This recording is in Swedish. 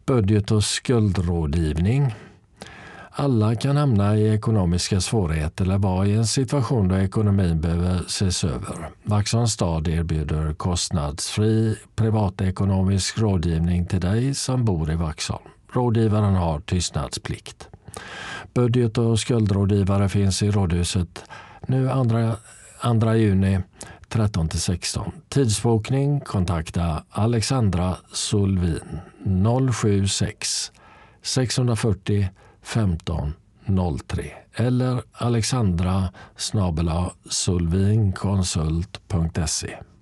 Budget- och skuldrådgivning. Alla kan hamna i ekonomiska svårigheter eller vara i en situation där ekonomin behöver ses över. Vaxholms stad erbjuder kostnadsfri privatekonomisk rådgivning till dig som bor i Vaxholm. Rådgivaren har tystnadsplikt. Budget- och skuldrådgivare finns i Rådhuset nu 2 juni 13-16. Tidsbokning kontakta Alexandra Solvin 076 640 1503 eller alexandra@solvinkonsult.se.